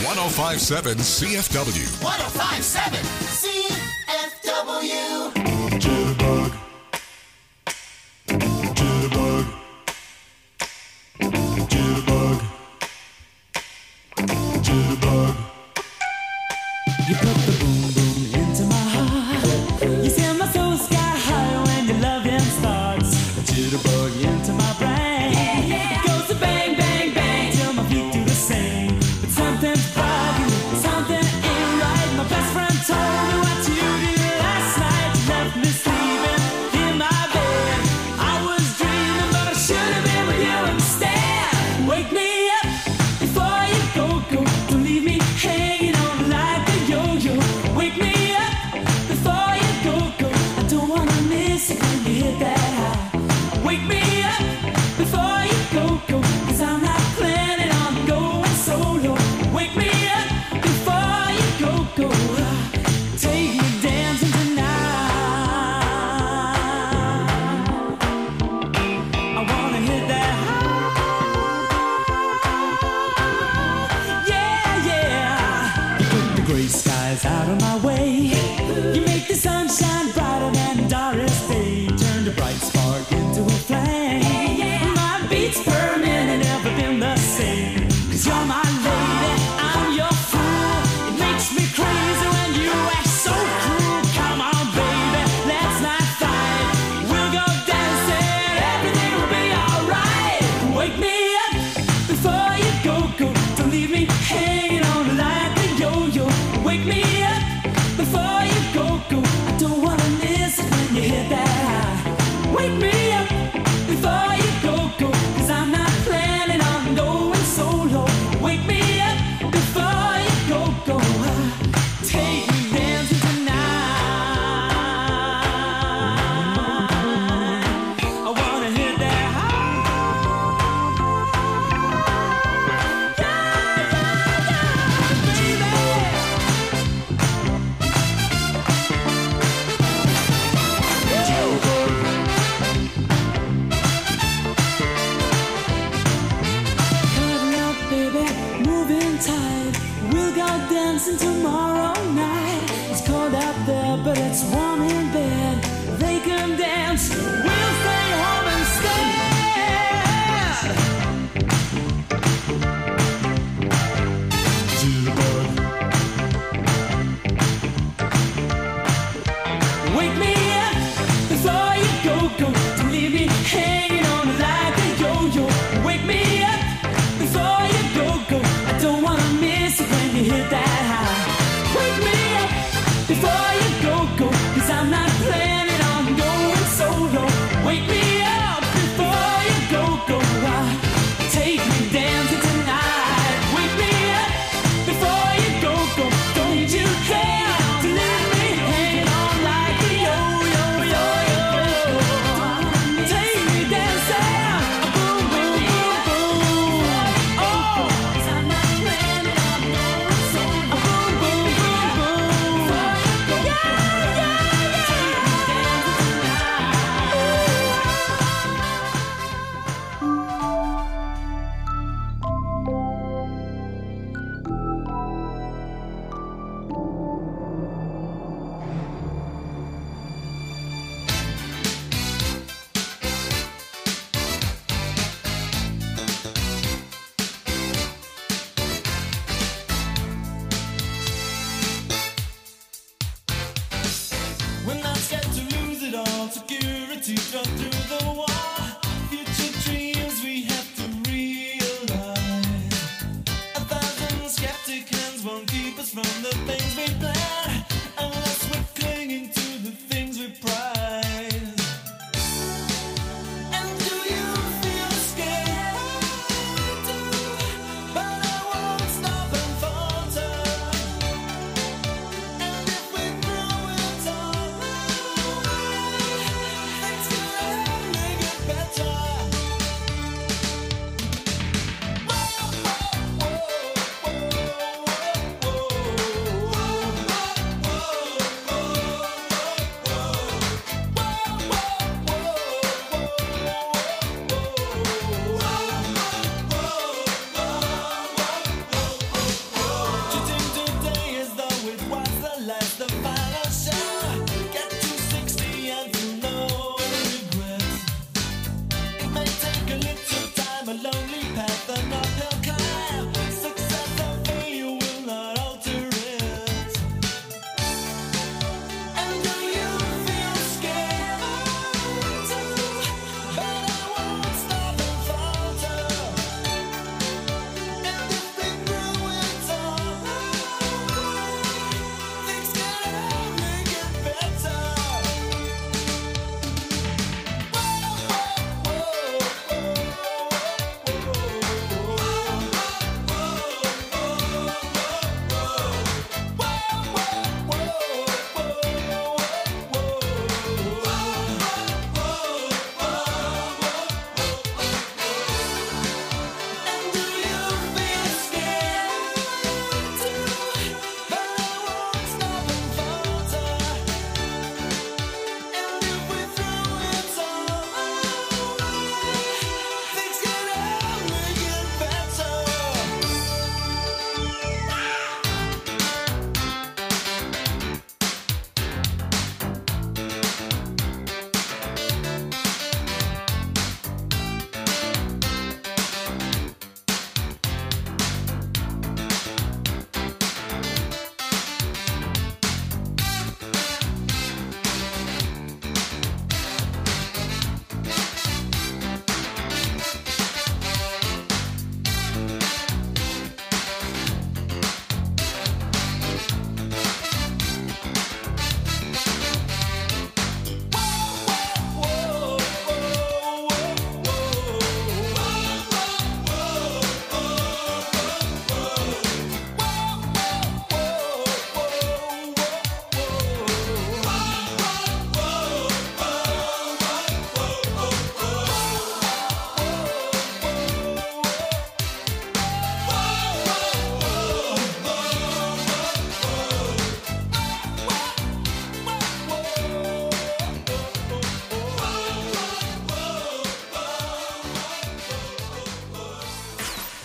1057 CFW. 1057 CFW. Jitterbug. Jitterbug. Jitterbug. Jitterbug. You put the boom boom into my heart. You send my soul sky high when your loving starts. A jitterbug into my brain. It goes to bang bang bang till my feet do the same. But something's bugging, something ain't right. My best friend told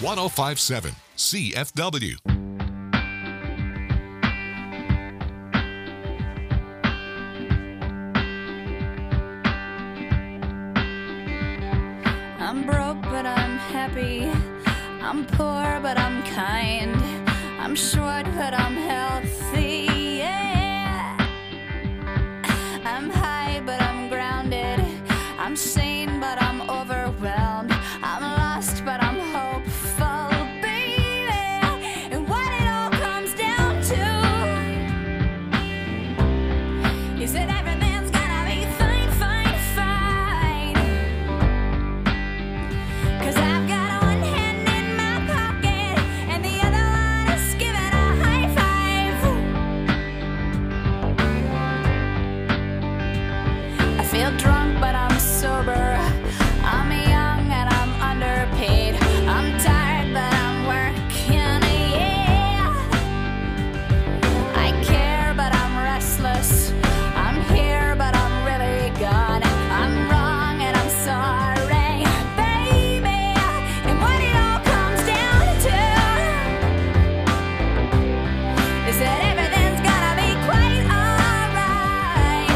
1057 CFW. I'm broke, but I'm happy. I'm poor, but I'm kind. I'm short, but I'm healthy. Yeah. I'm high, but I'm grounded. I'm sane, but I'm overwhelmed. I'm lost, but I'm hopeful, baby. And what it all comes down to is that everything's gonna be fine, fine, fine. 'Cause I've got one hand in my pocket and the other one is giving a high five. I feel drunk, but I'm sober. I'm young and I'm underpaid. I'm tired, but I'm working, yeah. I care, but I'm restless. I'm here, but I'm really gone. I'm wrong and I'm sorry, baby. And what it all comes down to is that everything's gonna be quite alright.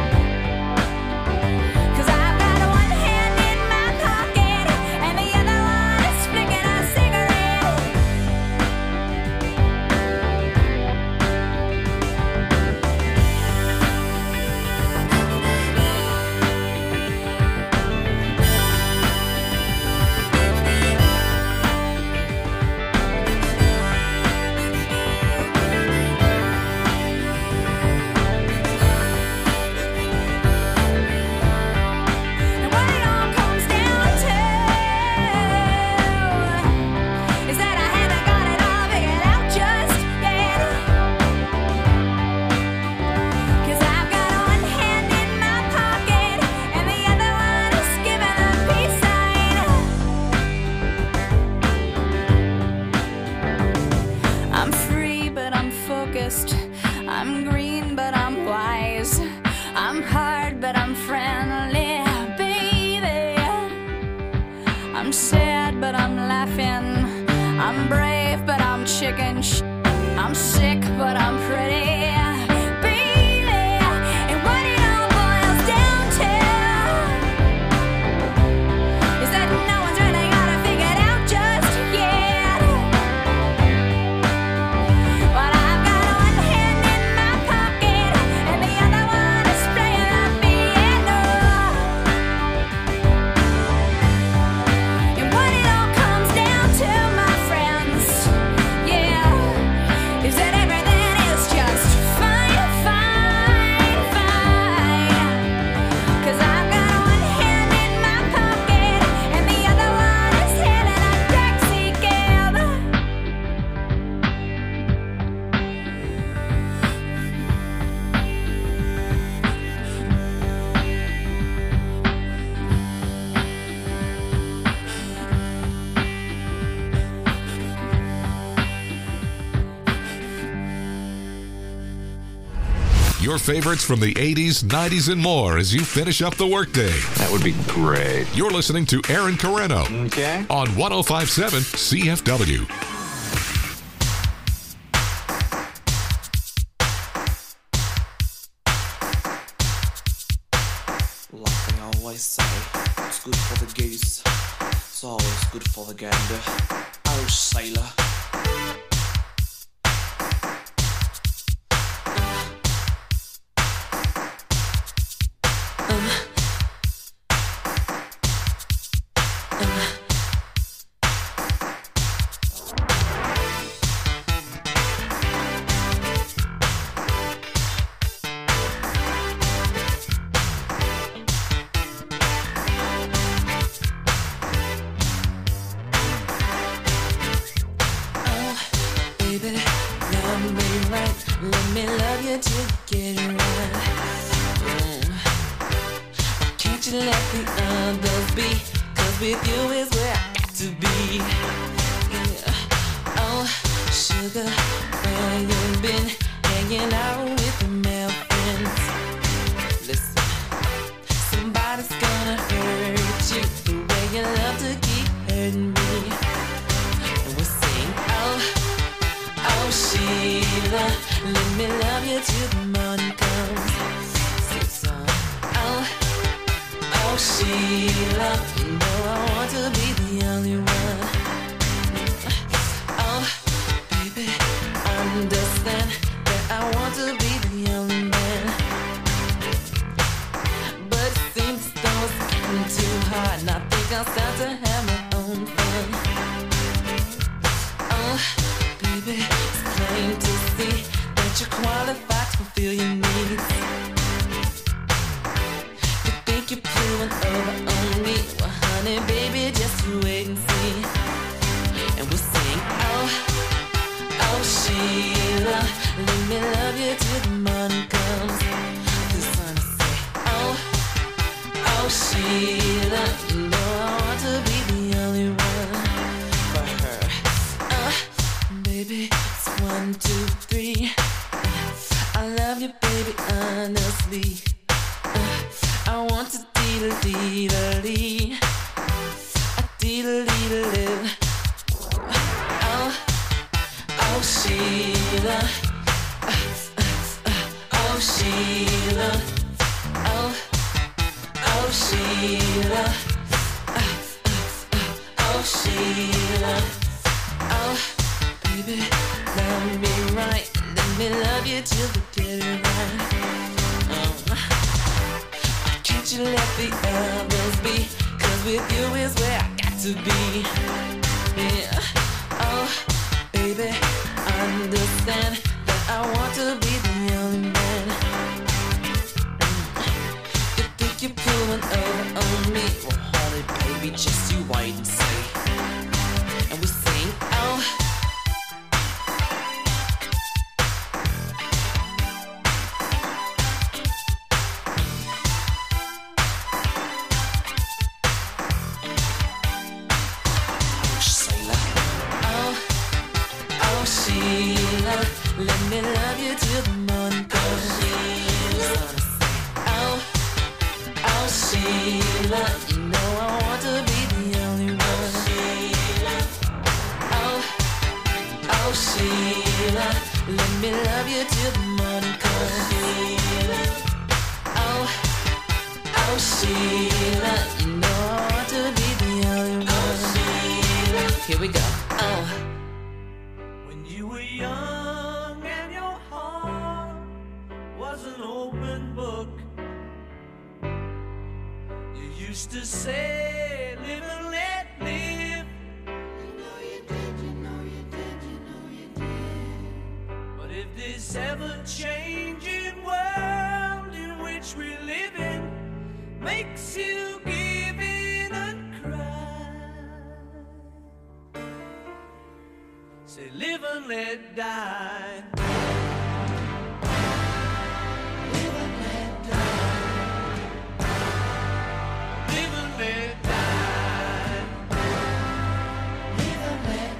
'Cause I've got one hand in my pocket and the other one is flicking a cigarette. And what it all comes down to is that I haven't got it all figured out just yet. 'Cause I've got one hand in my pocket and the other one is giving a peace sign. I'm free, but I'm focused. I'm green, but I'm wise. I'm hard, but I'm friendly, baby. I'm sad, but I'm laughing. I'm brave, but I'm chicken. I'm sick, but I'm pretty, baby. And what it all boils down to is that no one's really got it figured out just yet. But I've got one hand in my pocket and the other one is playing the piano. And what it all comes down to, my friends, yeah, is that everything is just fine, fine, fine. 'Cause I've got one hand in my pocket and the other one is hailing a taxi cab. Your favorites from the 80s, 90s, and more as you finish up the workday. That would be great. You're listening to Aaron Carreno Okay. on 1057 CFW. Like they always say, it's good for the goose, it's always good for the gander. Oh, sailor. Let me love you till you get it right. Can't you let the others be? 'Cause with you is where I got to be. Yeah. Oh, sugar, where you been? Hanging out with the male friends. Listen, somebody's gonna hurt you the way you love to keep hurting me. Sheila, let me love you till the morning comes. Sing song. Oh, Sheila, you know I want to be the only one. Oh, baby, understand that I want to be the only man. But it seems as though it's getting too hard, and I think I'll start to have my own fun. Oh, baby, it's plain to see that you're qualified to fulfill your needs. You think you're pulling over on me? Well, honey, baby, just you wait and see. And we'll sing, oh, Sheila, let me love you till the morning comes. The sun will say, oh, Sheila, you know I want to be the only one for her. Baby, it's 1, 2, 3. I love you, baby, honestly. I want to dee-da-dee-da-dee. Dee-da-dee-da-dee. Oh, Sheila. Oh, Sheila. Oh, Sheila. Oh, Sheila. Oh, baby, love me right. Let me love you till the get it right. Can't you let the others be? 'Cause with you is where I got to be. Yeah. Oh, baby, understand that I want to be the only man. You think you're pulling over on me? Well, honey, baby, just you wait and see. And we sing, oh, Sheila, let me love you till the morning comes. Oh, Sheila, you know I want to be the only one. Oh, Sheila, let me love you till the morning comes. Oh, Sheila, you know I want to be the only one. Here we go. Oh. You were young and your heart was an open book. You used to say, live and let live. You know you did, you know you did, you know you did. But if this ever-changing world in which we live in makes you give in and cry, say live and let die. Live and let die. Live and let die. Live and let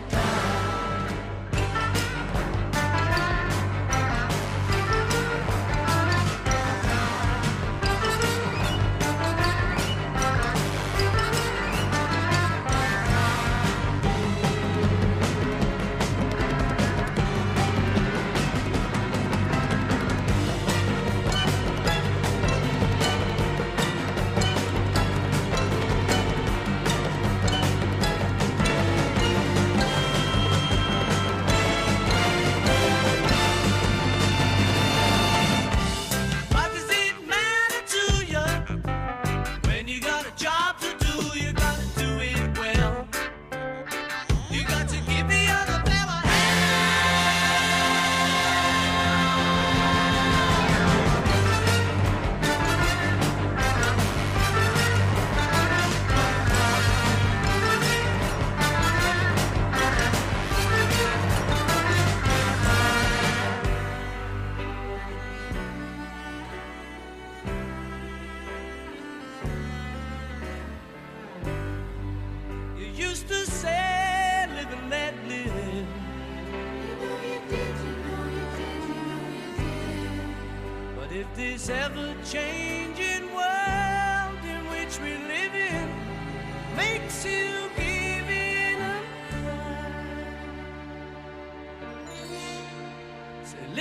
this ever-changing world in which we live in makes you give in and cry.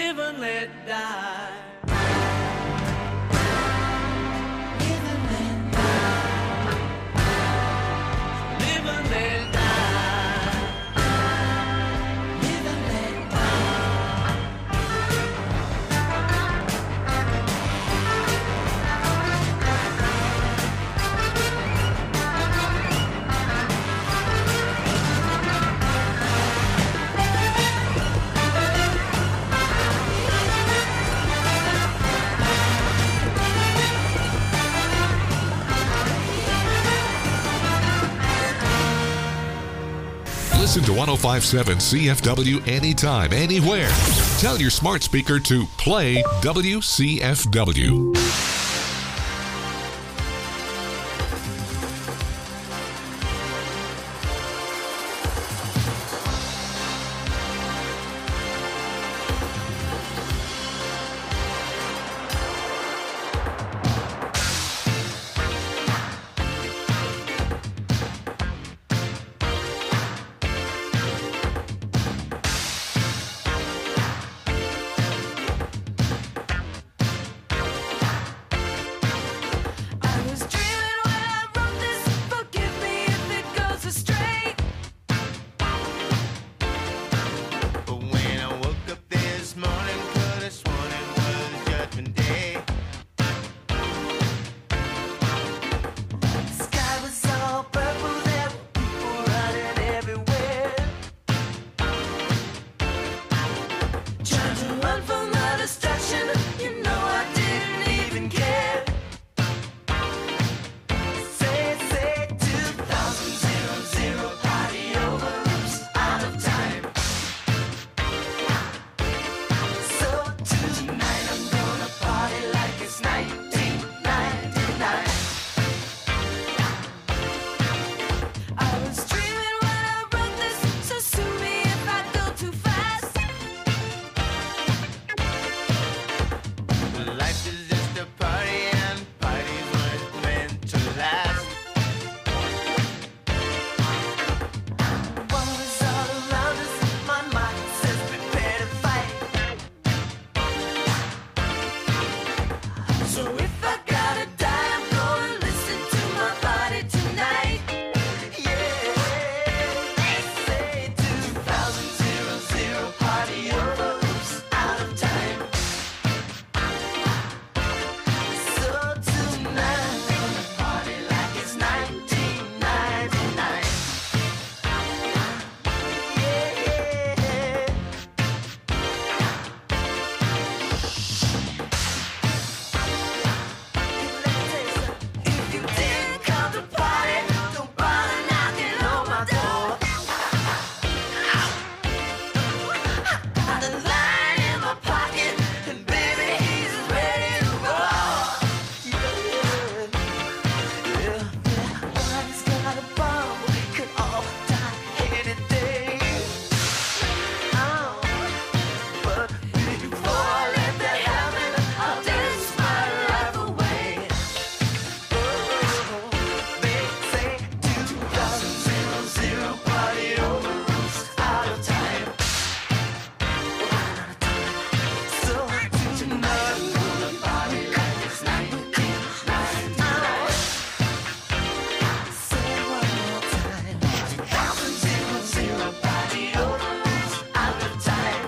live and let die. Live and let die. Live and let die. Live and let die. Listen to 1057 CFW anytime, anywhere. Tell your smart speaker to play WCFW. I was dreaming when I wrote this. Forgive me if it goes astray. But when I woke up this morning, could have sworn it was Judgment Day. Sky was all purple, there were people running everywhere. Trying to run from the distraction. You know I didn't even care. Say 2000, party over, oops, out of time. So tonight I'm gonna party like it's 1999. I was dreaming when I wrote this. So sue me if I go too fast. Life is just a party and parties weren't meant to last. War is all around us, my mind says prepare to fight. So if I gotta die, I'm gonna listen to my body tonight. Yeah, they say 2000, party over, oops, out of time. So tonight I'm gonna party like it's 1999. If you didn't come to party, don't bother knocking on my door. Got a line in my pocket, and baby, he's ready to roll. Body's got a bomb, could all die any day. But before I let that happen, I'll dance my life away. They say 2000, party over, oops, out of time. So tonight I'm gonna party like it's 1999. Say it one more time. 2000, party over, oops, out of time.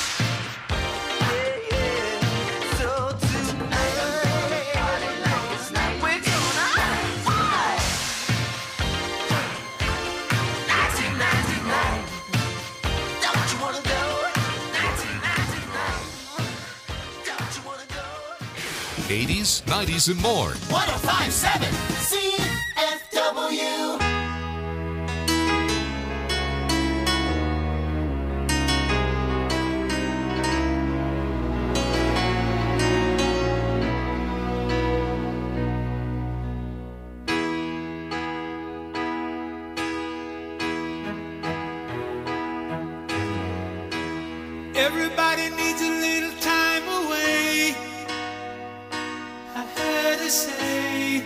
So tonight I'm gonna party like it's 1999. We're gonna party. 1999. Don't you wanna go? 1999. Don't you wanna go? 80s, 90s, and more. 1057 CFW. Everybody needs a little time away. I heard her say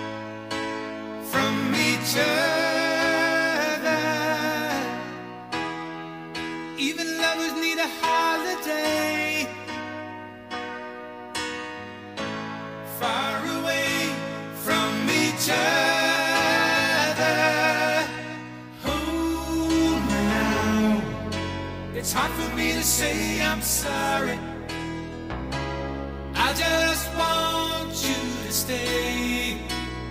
from each other. Even lovers need a holiday. It's hard for me to say I'm sorry. I just want you to stay.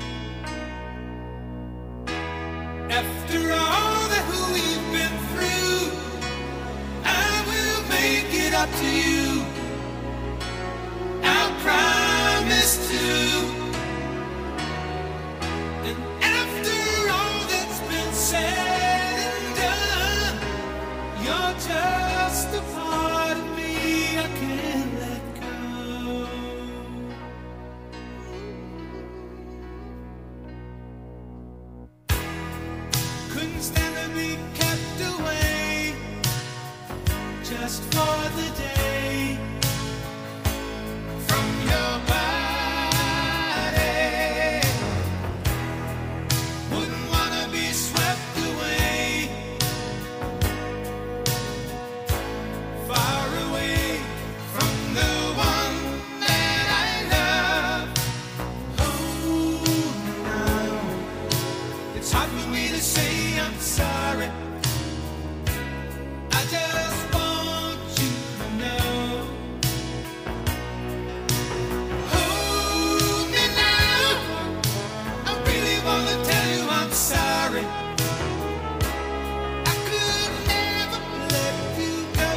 After all that we've been through, I will make it up to you. I promise to. And after all that's been said and done, you're just a part of me I can't let go. Couldn't stand to be kept away just for the day from your body. Wouldn't wanna be swept away, far away from the one that I love. Oh, no, it's hard for me to say I'm sorry. I just want you to know. Hold me now. I really wanna tell you I'm sorry. I could never let you go.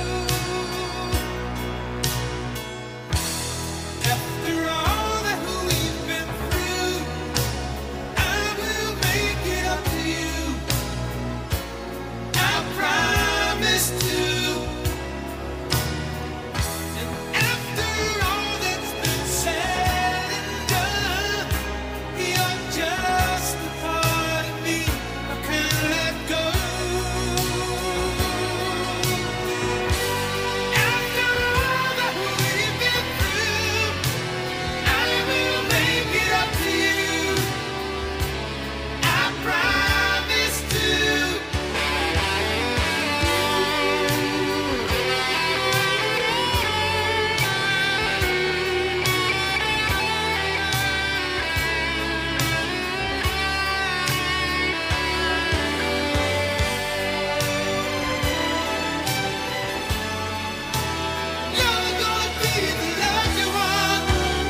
After all that we've been through, I will make it up to you. I promise to. And after all that's been said and done, you're just a part of me I can't let go. After all that we've been through, I will make it up to you. I promise to. You're gonna be the lucky one.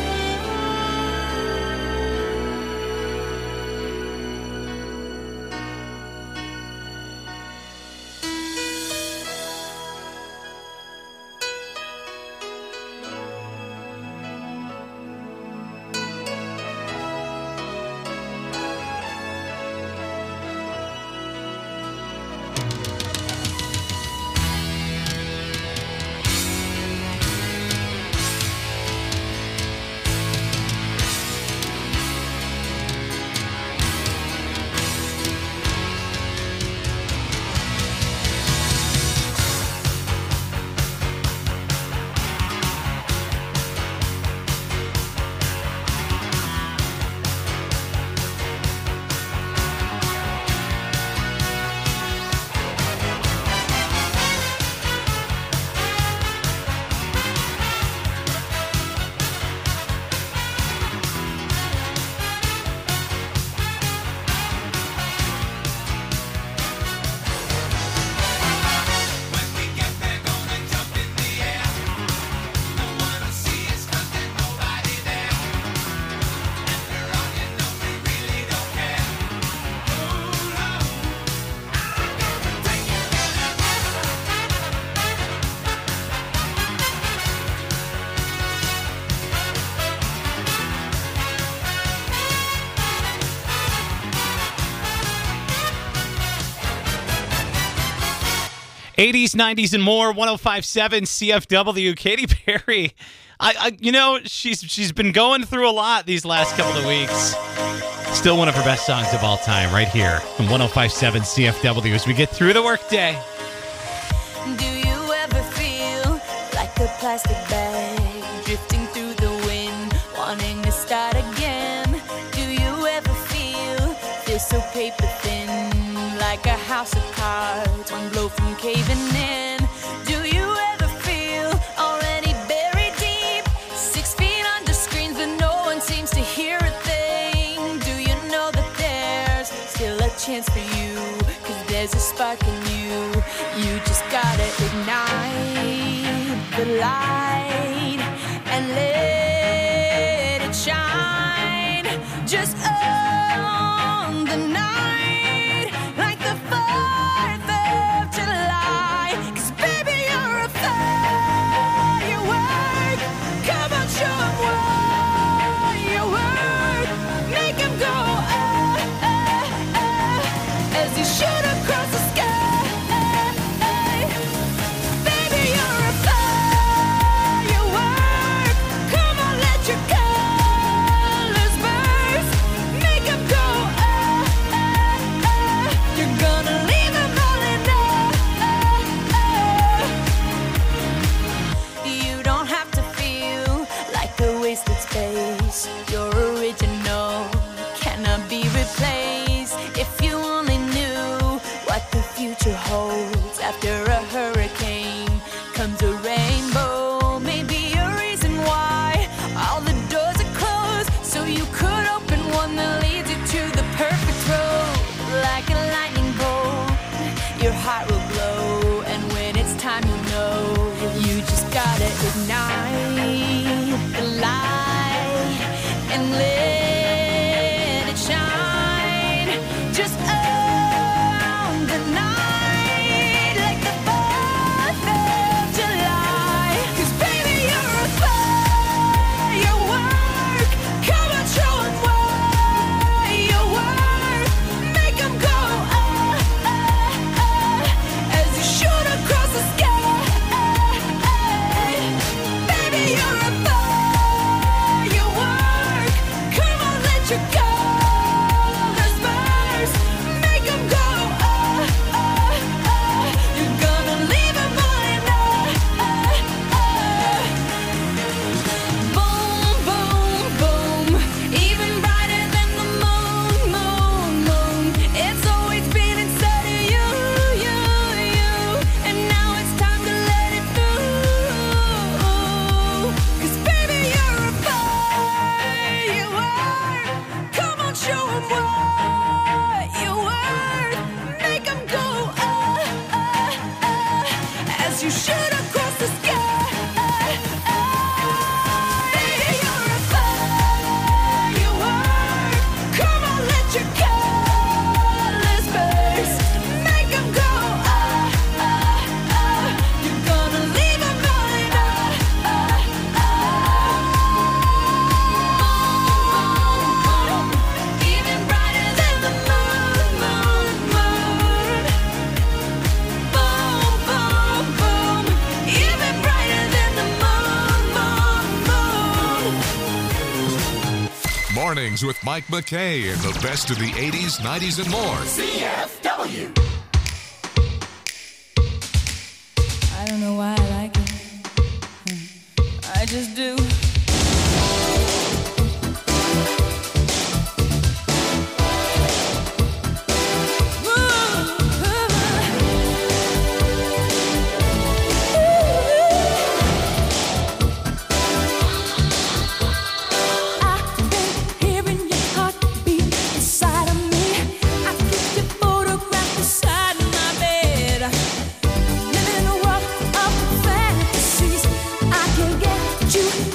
When we get there, gonna jump in the air. No one will see us 'cause there's nobody there. After all, you know we really don't care. Oh, no, I'm gonna take you there. '80s, '90s, and more. 105.7 CFW. Katy Perry. She's been going through a lot these last couple of weeks. Still one of her best songs of all time, right here from 105.7 CFW as we get through the workday. Do you ever feel like a plastic bag drifting through the wind, wanting to start again? Do you ever feel so paper thin, like a house of cards, one blow from caving in? Do you ever feel already buried deep, 6 feet under screens, but no one seems to hear a thing? Do you know that there's still a chance for you? 'Cause there there's a spark in you. You just gotta ignite the light and let it shine. Just on the night, like the 4th of July. 'Cause baby, you're a firework. Come on, show 'em what you work. Make 'em go, as you shoot across the sky. Baby, you're a firework. Come on, let your colors burst. Make 'em go, you're gonna leave 'em all in You don't have to feel like a wasted space. You're original, cannot be replaced. If you only knew what the future holds. After a hurricane comes a rainbow. Maybe a reason why all the doors are closed, so you could open one that leads you to the perfect road. Like a lightning bolt, your heart will glow, and when it's time, you know you just gotta ignite the light and let it shine. Just on the night, like the 4th of July. 'Cause baby, you're a firework. Come on, show 'em what you work. Make 'em go, as you shoot across the sky. Baby, you're a firework. Come on, let your colors burst. Make 'em go, you're gonna leave 'em all in Boom, boom, boom. Even brighter than the moon, moon, moon. It's always been inside of you, you, you. And now it's time to let it through. 'Cause baby, you're a firework. Come on, show 'em what you worth. Make 'em go, as you shoot across the sky. Baby, you're a firework. Come on, let your colors burst. Make 'em go, you're gonna leave 'em all in Even brighter than the moon, moon, moon. Boom, boom, boom. Even brighter than the moon, moon, moon. Mornings with Mike McKay and the best of the 80s, 90s, and more. I don't know why I like it. I just do. I've been hearing your heartbeat inside of me. I keep your photograph beside my bed. Living in a world of fantasies. I can get you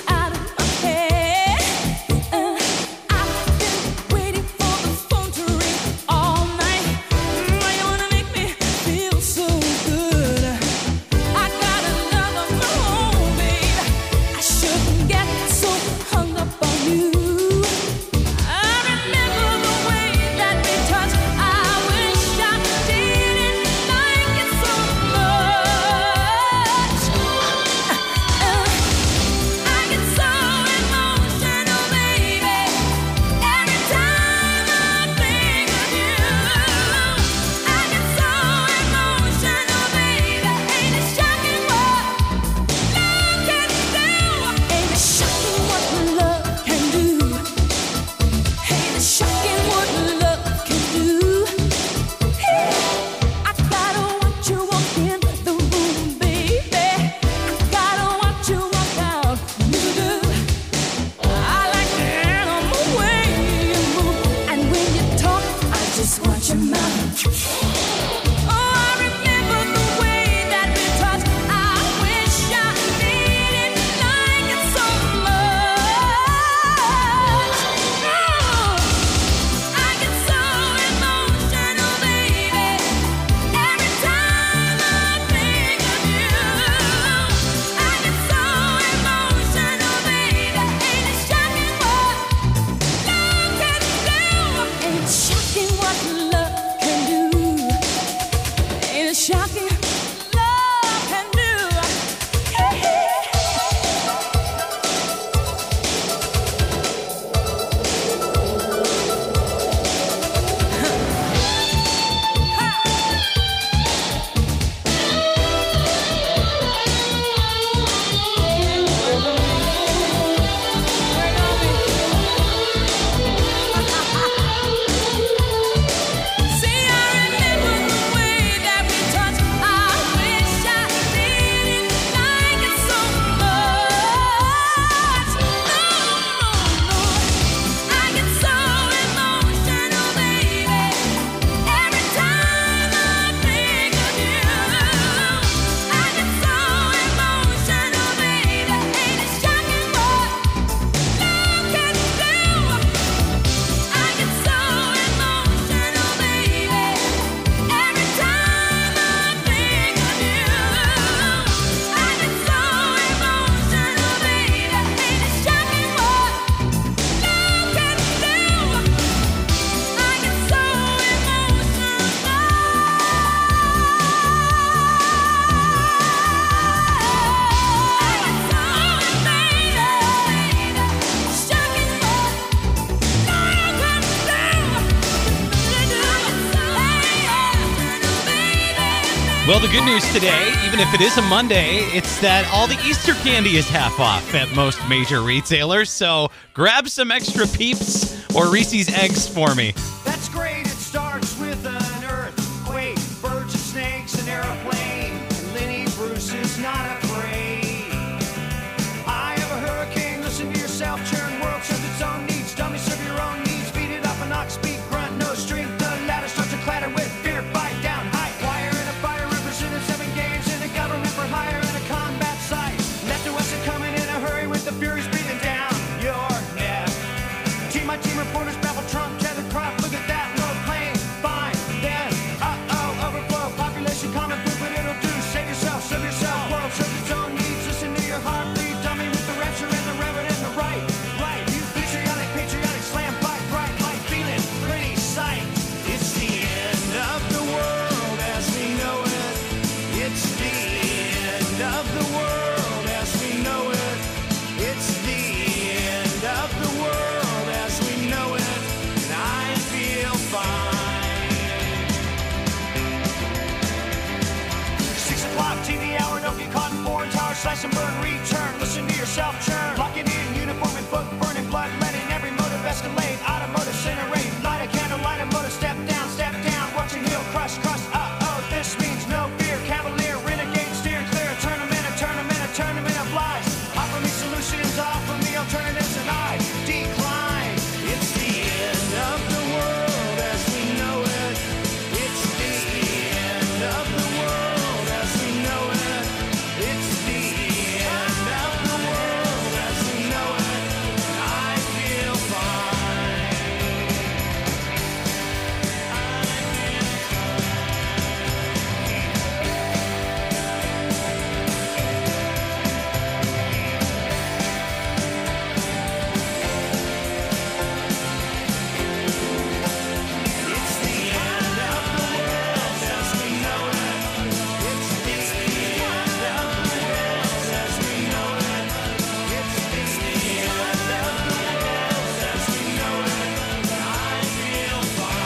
Well, the good news today, even if it is a Monday, it's that all the Easter candy is half off at most major retailers. So grab some extra Peeps or Reese's Eggs for me. That's great. It starts with an earthquake, birds and snakes, an airplane. And Lenny Bruce is not afraid. I have a hurricane. Listen to yourself. Churn world serves its own needs. Dummy serve your own needs. Beat it up an ox, beat grunt, no strength. The ladder starts to clatter with fear. Bite down, high wire and a fire. Represented 7 games in a government for hire and a combat site. Left to west are coming in a hurry with the furies breathing down your neck. Team my team reporters babble Trump, tether crop. Look at that, no pain, fine. Then, overflow, population common food, but it'll do. Save yourself, serve yourself. World serves its own needs. Listen to your heartbeat, dummy with the rapture and the reverend and the right. Right, you patriotic, slam, fight, bright light, feeling pretty sight. It's the end of the world as we know it. It's the end of the world as we know it. It's the end of the world as we know it. And I feel fine. 6 o'clock TV hour, don't get caught in foreign tower, slice and burn, return. Listen to yourself churn. Lock it in, uniform and book, burning blood, letting every motive escalate. Automotive incinerate, light a candle, light a motor, step down, watching heel crush, this means no fear. Cavalier, renegade, steer clear. A tournament of lies. Offer me solutions, offer me alternatives, and I decline. It's the end of the world as we know it. It's the end of the world as we know it. It's the end of the world as we know it. And I feel fine. It's the end of the world as we know it. It's the end of the world as we know it. It's the end of the world as we know it. I feel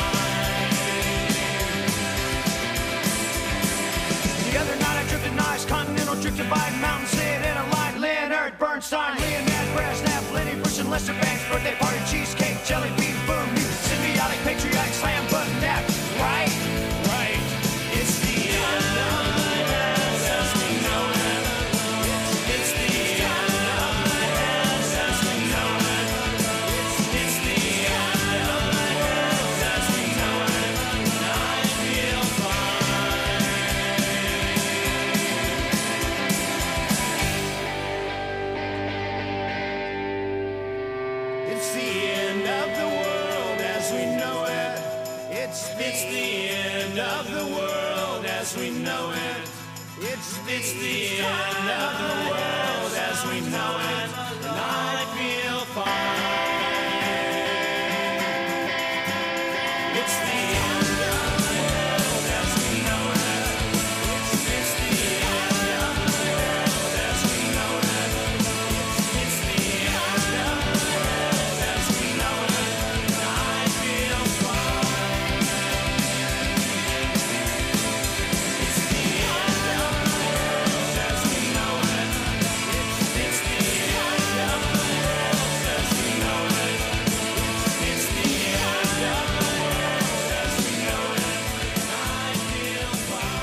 fine. The other night I drifted nice, continental drifted by mountain, sit in a line. Leonard Bernstein, Leonard Brezhnev, Lenny Bruce and Lester Banks, birthday party, cheesecake, jelly bean, boom, you symbiotic, patriotic, slam, button, that, right? Right. It's the end of the world as we know it. It's the end of the world as we know it. It's the end of the world as we know it. And I feel fine. It's the end of the world as we know it. It's the end of the world as we know it. It's the end of the world as we know it. And I feel fine. It's the end of the world as we know it. It's the end of the world as we know it. It's the end of the world as we know it. And I feel fine. It's the end of the world as we know it. It's the end of the world as we know it. It's the end of the world as we know it. And I feel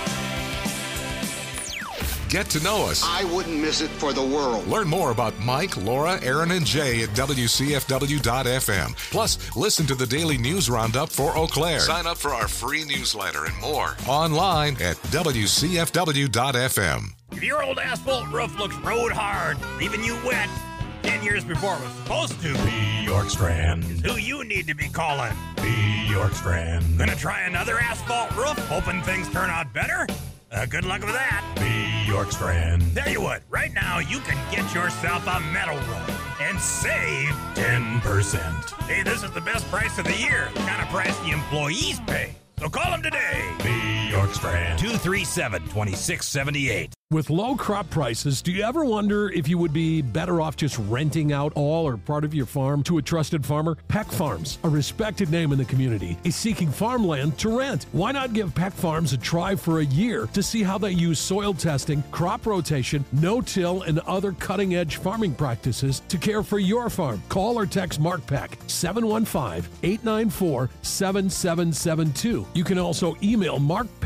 fine. Get to know us. I wouldn't miss it for the world. Learn more about Mike, Laura, Aaron, and Jay at WCFW.FM. Plus, listen to the daily news roundup for Eau Claire. Sign up for our free newsletter and more online at WCFW.FM. If your old asphalt roof looks road hard, leaving you wet 10 years before it was supposed to, B. York Strand. is who you need to be calling. B. York Strand. Gonna try another asphalt roof, hoping things turn out better? Good luck with that. B. York Strand. Tell you what, right now you can get yourself a metal roof and save 10%. Hey, this is the best price of the year. The kind of price the employees pay. So call them today. B. York Strand. 237-2678. With low crop prices, do you ever wonder if you would be better off just renting out all or part of your farm to a trusted farmer? Peck Farms, a respected name in the community, is seeking farmland to rent. Why not give Peck Farms a try for a year to see how they use soil testing, crop rotation, no-till, and other cutting-edge farming practices to care for your farm? Call or text Mark Peck, 715-894-7772. You can also email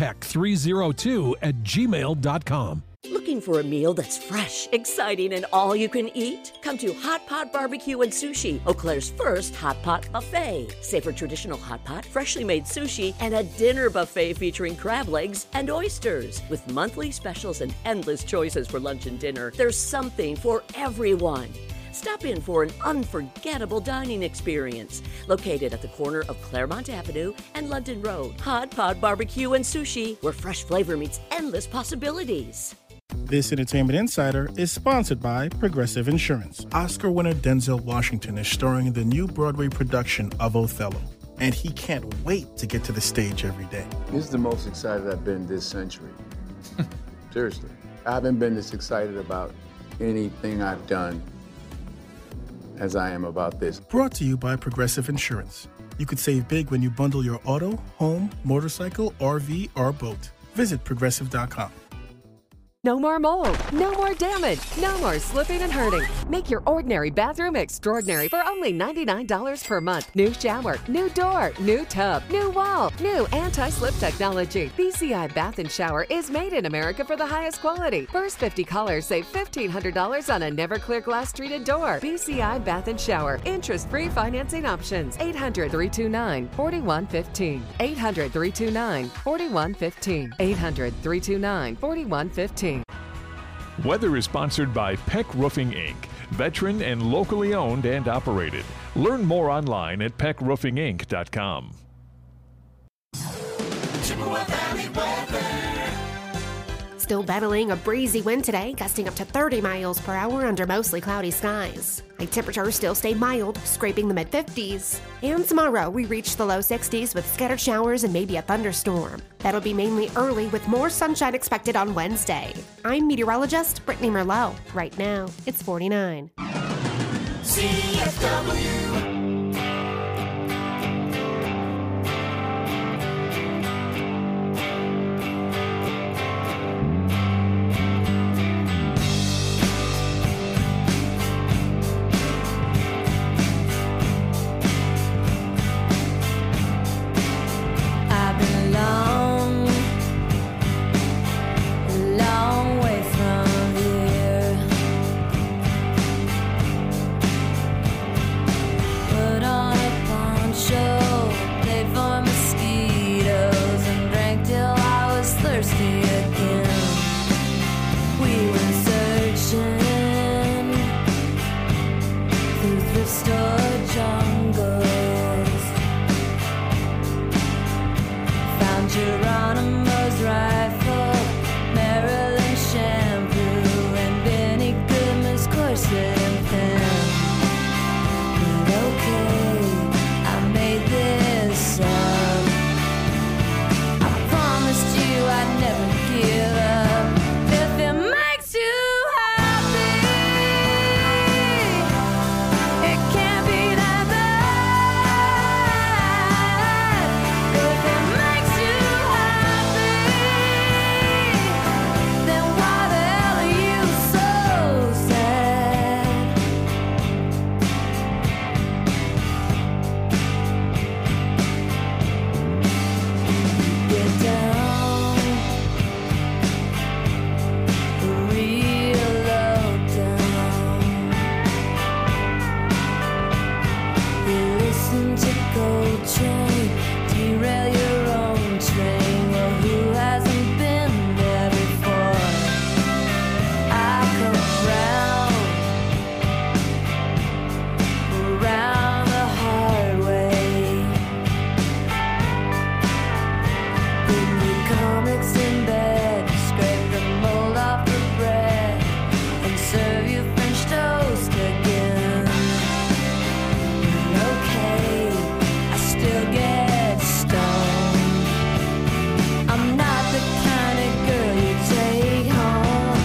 markpeck302@gmail.com. Looking for a meal that's fresh, exciting, and all you can eat? Come to Hot Pot Barbecue and Sushi, Eau Claire's first hot pot buffet. Savor traditional hot pot, freshly made sushi, and a dinner buffet featuring crab legs and oysters. With monthly specials and endless choices for lunch and dinner, there's something for everyone. Stop in for an unforgettable dining experience. Located at the corner of Claremont Avenue and London Road. Hot Pot Barbecue and Sushi, where fresh flavor meets endless possibilities. This Entertainment Insider is sponsored by Progressive Insurance. Oscar winner Denzel Washington is starring in the new Broadway production of Othello, and he can't wait to get to the stage every day. This is the most excited I've been this century. Seriously. I haven't been this excited about anything I've done as I am about this. Brought to you by Progressive Insurance. You could save big when you bundle your auto, home, motorcycle, RV, or boat. Visit Progressive.com. No more mold, no more damage, no more slipping and hurting. Make your ordinary bathroom extraordinary for only $99 per month. New shower, new door, new tub, new wall, new anti-slip technology. BCI Bath and Shower is made in America for the highest quality. First 50 callers save $1,500 on a never clear glass treated door. BCI Bath and Shower. Interest-free financing options. 800-329-4115. 800-329-4115. 800-329-4115. Weather is sponsored by Peck Roofing, Inc., veteran and locally owned and operated. Learn more online at peckroofinginc.com. Chippewa Valley weather. Still battling a breezy wind today, gusting up to 30 miles per hour under mostly cloudy skies. High temperatures still stay mild, scraping the mid-50s. And tomorrow, we reach the low 60s with scattered showers and maybe a thunderstorm. That'll be mainly early with more sunshine expected on Wednesday. I'm meteorologist Brittany Merlot. Right now, it's 49. CFW. I'm not the kind of girl you take home.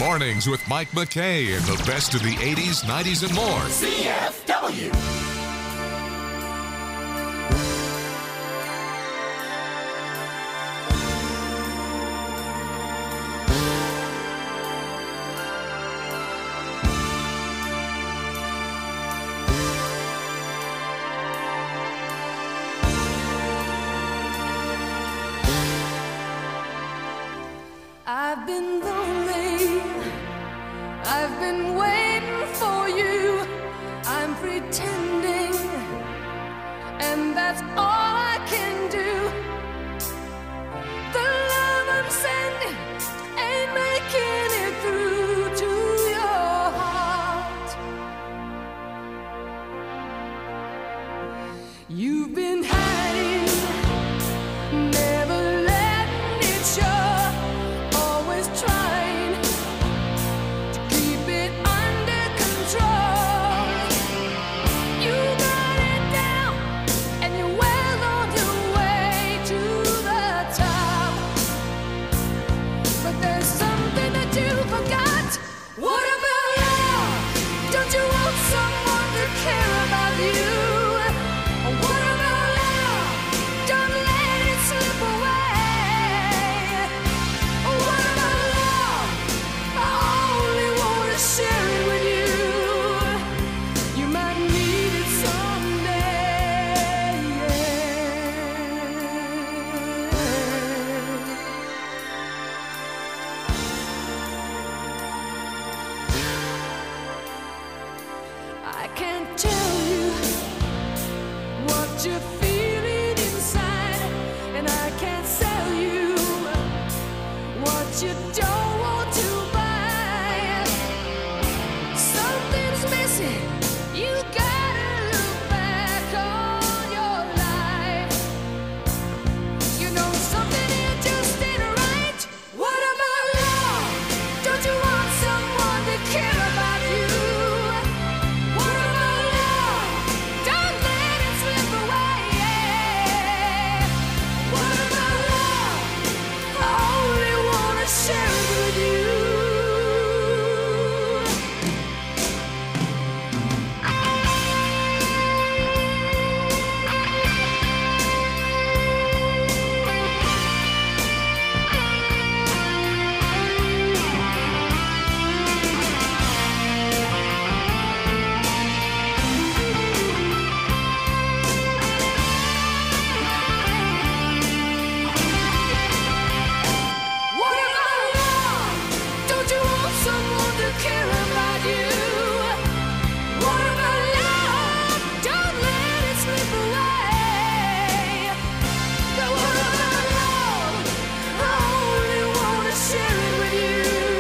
Mornings with Mike McKay and the best of the 80s, 90s, and more. CFW. I've been lonely, I've been waiting for you, I'm pretending, and that's all I can do. The love I'm sending ain't making it through to your heart. You've been hiding, never letting it show. Always trying to keep it under control. You got it down, and you're well on your way to the top. But there's something that you forgot. What about love? Don't you want someone to care about you? What about love? Don't let it slip away. What about love? I only want to share it with you. You might need it someday. I can't tell you what you're feeling inside, and I can't sell you what you don't want to buy. Something's missing. You gotta look back on your life. You know something here just ain't right. What about love? Don't you want someone to care about you? What about love? Don't let it slip away. What about love? I only wanna share it with you. What about love? Don't you want someone to care about you? What about love? Don't let it slip away. What about love? I only want to share it with you.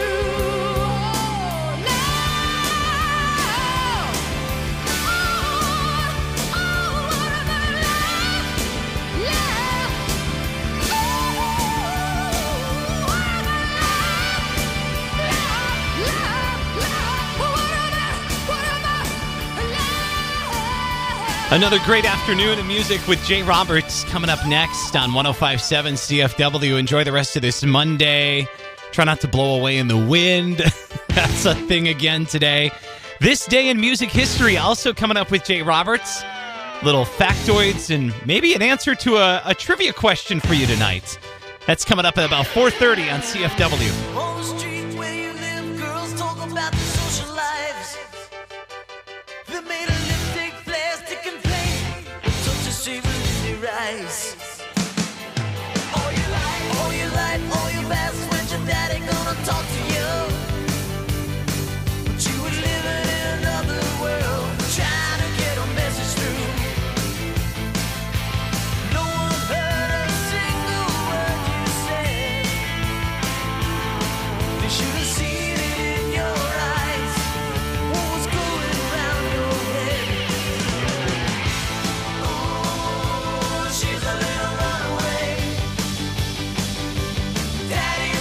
Another great afternoon of music with Jay Roberts coming up next on 105.7 CFW. Enjoy the rest of this Monday. Try not to blow away in the wind. That's a thing again today. This day in music history also coming up with Jay Roberts. Little factoids and maybe an answer to a trivia question for you tonight. That's coming up at about 4:30 on CFW. On the street where you live, girls talk about the social lives. They made a lipstick, plastic, and plain. Touch the savor in their eyes. All your life, all your past. When's your daddy gonna talk to you? But you was living in another world, trying to get a message through. No one heard a single word you said. They should have seen it in your eyes. What was going around your head? Oh, she's a little runaway. Daddy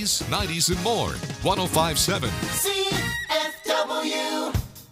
80s, 90s, and more. 105.7 CFW.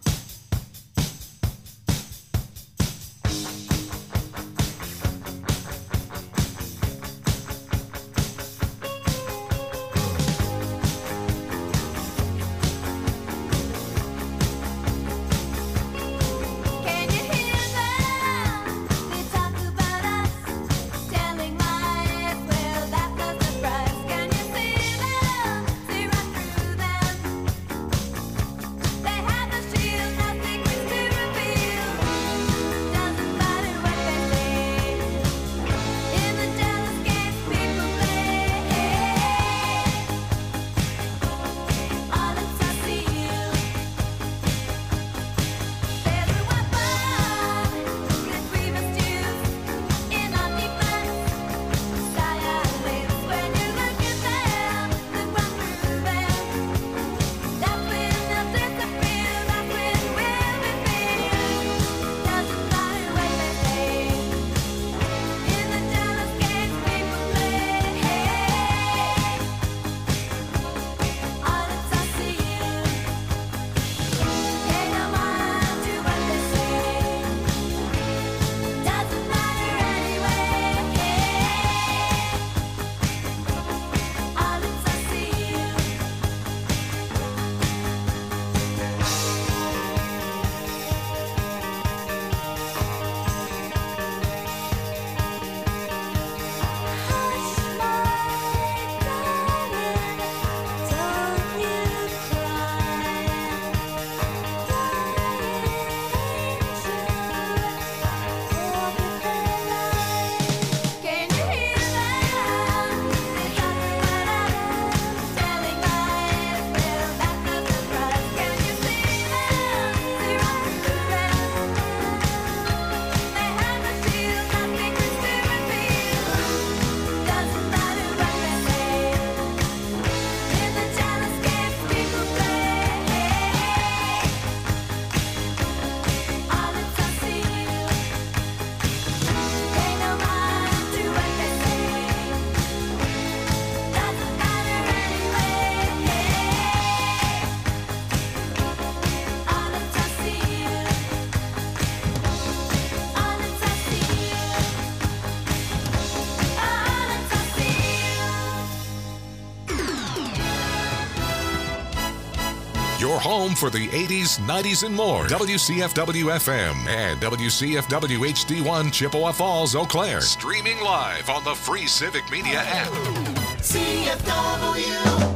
Your home for the 80s, 90s, and more. WCFW FM and WCFW HD1 Chippewa Falls, Eau Claire. Streaming live on the free Civic Media app. CFW.